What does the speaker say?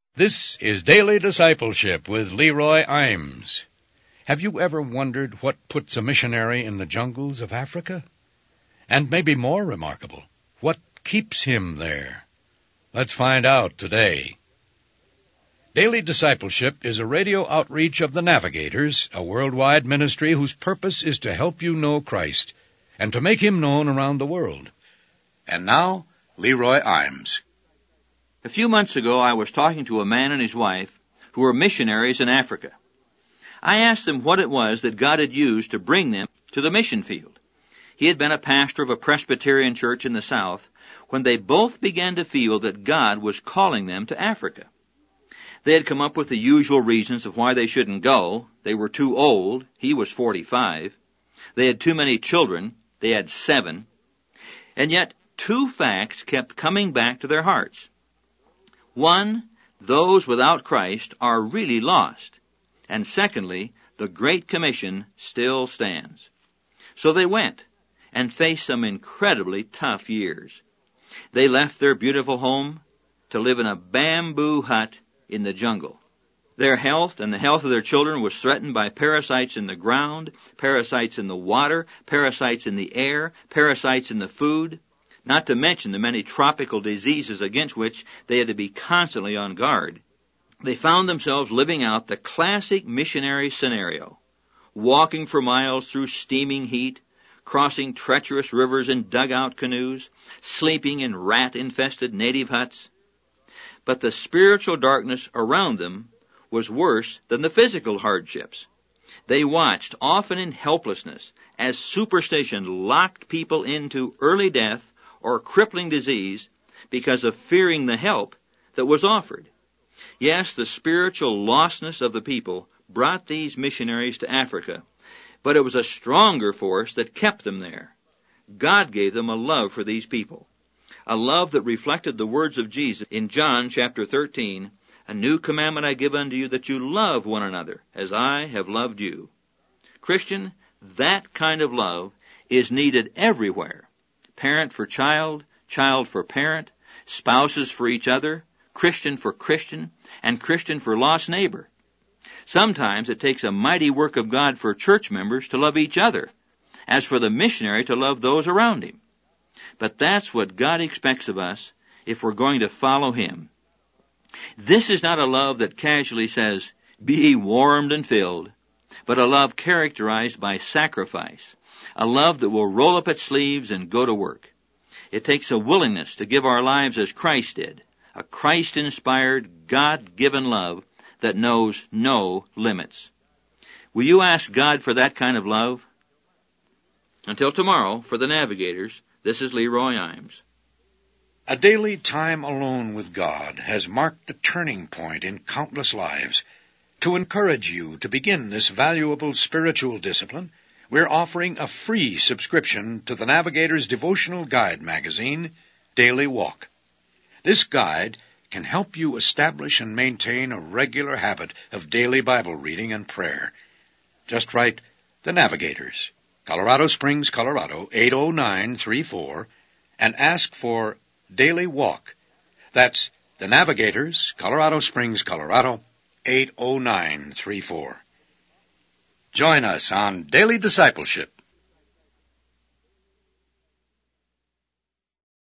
This is Daily Discipleship with Leroy Imes. Have you ever wondered what puts a missionary in the jungles of Africa? And maybe more remarkable, what keeps him there? Let's find out today. Daily Discipleship is a radio outreach of the Navigators, a worldwide ministry whose purpose is to help you know Christ and to make him known around the world. And now, Leroy Imes. A few months ago, I was talking to a man and his wife who were missionaries in Africa. I asked them what it was that God had used to bring them to the mission field. He had been a pastor of a Presbyterian church in the South when they both began to feel that God was calling them to Africa. They had come up with the usual reasons of why they shouldn't go. They were too old. He was 45. They had too many children. They had 7. And yet, 2 facts kept coming back to their hearts. One, those without Christ are really lost. And secondly, the Great Commission still stands. So they went and faced some incredibly tough years. They left their beautiful home to live in a bamboo hut in the jungle. Their health and the health of their children was threatened by parasites in the ground, parasites in the water, parasites in the air, parasites in the food, not to mention the many tropical diseases against which they had to be constantly on guard. They found themselves living out the classic missionary scenario, walking for miles through steaming heat, crossing treacherous rivers in dugout canoes, sleeping in rat-infested native huts. But the spiritual darkness around them was worse than the physical hardships. They watched, often in helplessness, as superstition locked people into early death or crippling disease because of fearing the help that was offered. Yes, the spiritual lostness of the people brought these missionaries to Africa, but it was a stronger force that kept them there. God gave them a love for these people, a love that reflected the words of Jesus in John chapter 13, "A new commandment I give unto you, that you love one another, as I have loved you." Christian, that kind of love is needed everywhere. Parent for child, child for parent, spouses for each other, Christian for Christian, and Christian for lost neighbor. Sometimes it takes a mighty work of God for church members to love each other, as for the missionary to love those around him. But that's what God expects of us if we're going to follow him. This is not a love that casually says, "Be warmed and filled," but a love characterized by sacrifice, a love that will roll up its sleeves and go to work. It takes a willingness to give our lives as Christ did, a Christ-inspired, God-given love that knows no limits. Will you ask God for that kind of love? Until tomorrow, for the Navigators, this is Leroy Imes. A daily time alone with God has marked the turning point in countless lives. To encourage you to begin this valuable spiritual discipline, we're offering a free subscription to the Navigator's devotional guide magazine, Daily Walk. This guide can help you establish and maintain a regular habit of daily Bible reading and prayer. Just write The Navigators, Colorado Springs, Colorado, 80934, and ask for Daily Walk. That's The Navigators, Colorado Springs, Colorado, 80934. Join us on Daily Discipleship